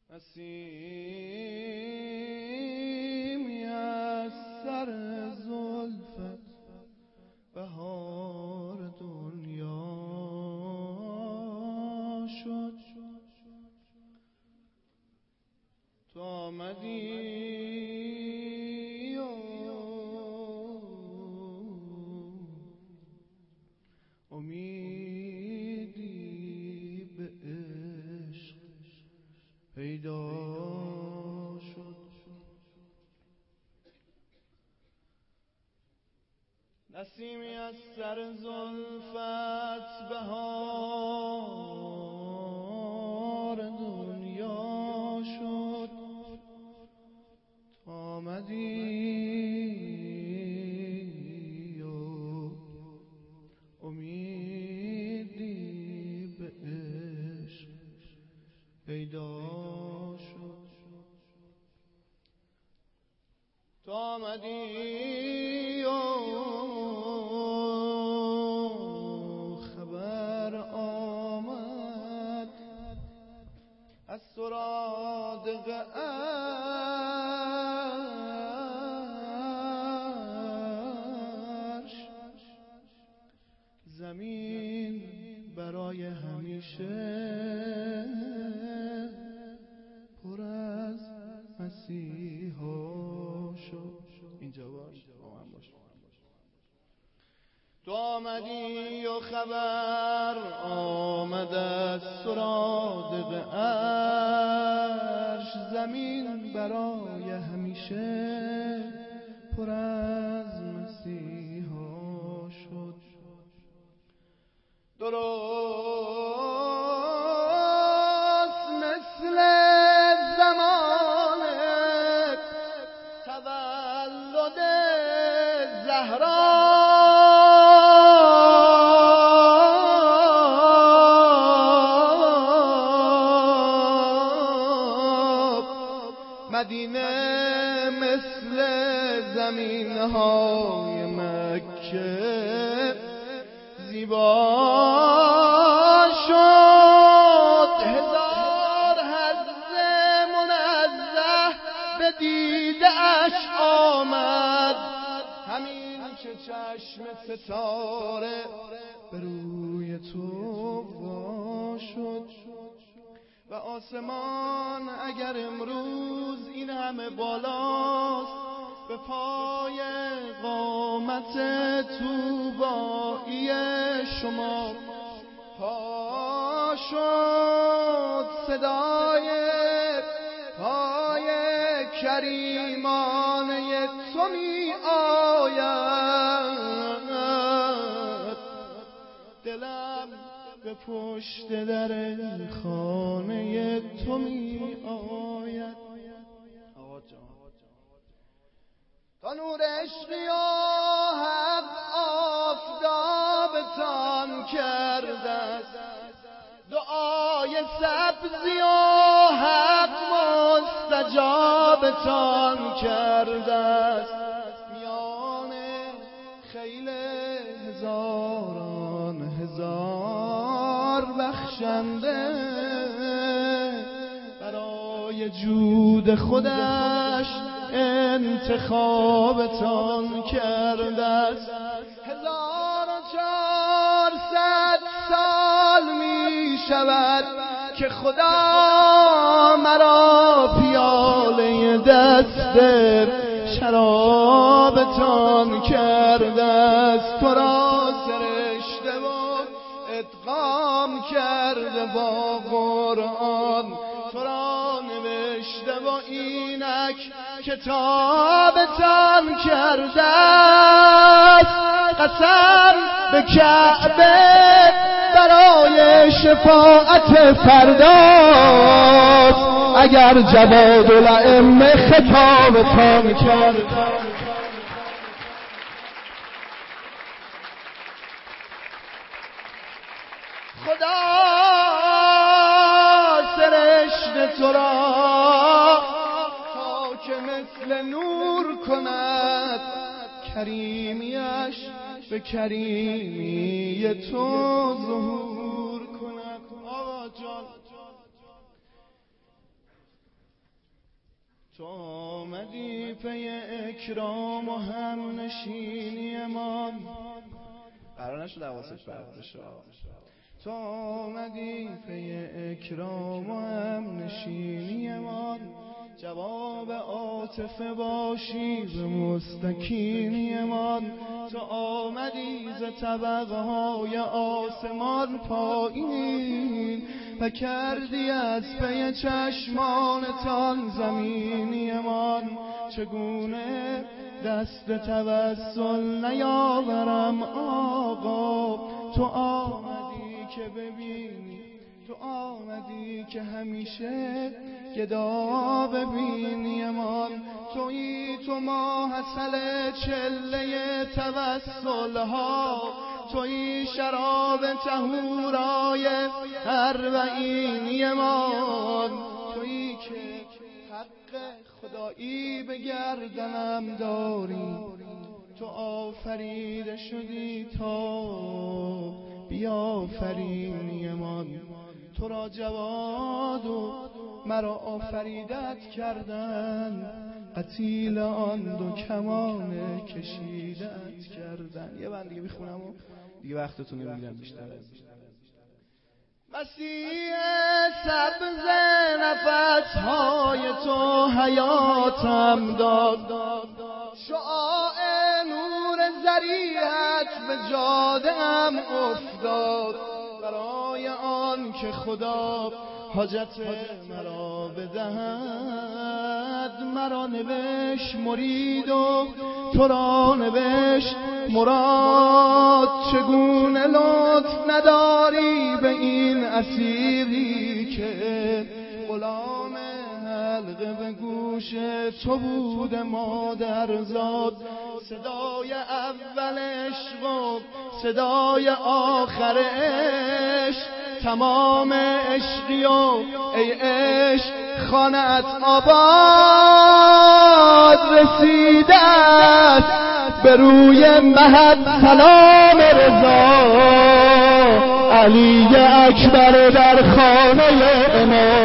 نسیمی از سر زلفت بهار دنیا شد. تو آمدی و امیدی به عشق پیدا شد. نسیمی از سر زلفت بهار دنیا شد. تو آمدی و امیدی به عشق پیدا شد. تو آمدی و خبر آمد از سرادق عرش. زمین برای همیشه پر از مسیحا شد. اینجا باش، با من باش. تو آمدی و خبر آمد از سرادق عرش. زمین برای همیشه پر از مسیحا شد. درست مثل زمان تولد زهرا مدینه مثل زمین‌های مکه زیبا شد. هزار حضر منزه به دیده‌اش آمد. همین که چشم ستاره به روی تو وا شد. و آسمان اگر امروز این همه بالاست، به پای قامت طوبایی شما پا شد. صدای پای کریمانه تو می آید. دلم به پشت در خانه تو می آید. تا نور عشقی و حق آفتابتان کرده است. دعای سبزی و حق مستجابتان کرده است. میان خیل هزاران هزار بخشنده برای جود خودش انتخابتان کرده است. 1400 سال می شود که خدا مرا پیاله دست شرابتان کرده است. تو را سرشته و ادغام کرده با قرآن. تو را نوشته و اینک کتابتان کرده است. قسم به کعبه برای شفاعت فرداست اگر جواد الائمه خطابتان کرده. خدا سرشت تو را تا که مثل نور کند، کریمیش به کریمی تو ظهور کند. آقا جان تو آمدی پی اکرام و هم نشینی من. قرار نشد حواست پرت بشه. تو آمدی پی اکرام و هم نشینی من، جواب عاطفه باشی به مستکینی من. تو آمدی ز طبقهای آسمان پایین و کردی از پی چشمانتان زمینی من. چگونه دست توسل نیاورم آقا، تو آمدی که ببینی، تو آمدی که همیشه گدا ببینی من. تویی تو ما حاصل چله توسل ها، تویی شراب طهورای اربعینی من. تویی که حق خدایی به گردنم داری، تو آفریده شدی تا بیافرینی من. تو را جواد و مرا آفریدت کردن، قتیل آن دو کمان کشیدت کردن. یه بند دیگه میخونم و دیگه وقتتون نمیگیرم بیشتر. مسیح سبز نفسهای تو حیاتم داد، شعاع نور ذریعت به جاده‌ام افتاد. برای آن که خدا حاجت مرا بدهد، مرا نوشت مرید و تو را نوشت مراد. چگونه لطف نداری به این اسیری که غلام حلقه به گوش تو بود مادرزاد. صدای اول عشق و صدای آخر عشق، تمام عشقی و ای عشق خانه‌ات آباد رسیده است. به روی مهد سلام رضا، علی اکبر در خانه امام.